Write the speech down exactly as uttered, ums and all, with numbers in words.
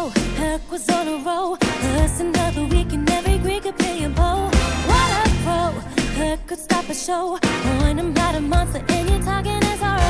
show. Herc was on a roll. Us another week and every Greek could play a bow. What a pro! Herc could stop a show. Point him out a monster and you're talking as alright.